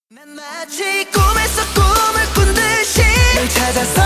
난 마치 꿈에서 꿈을 꾼 듯이 널 찾아서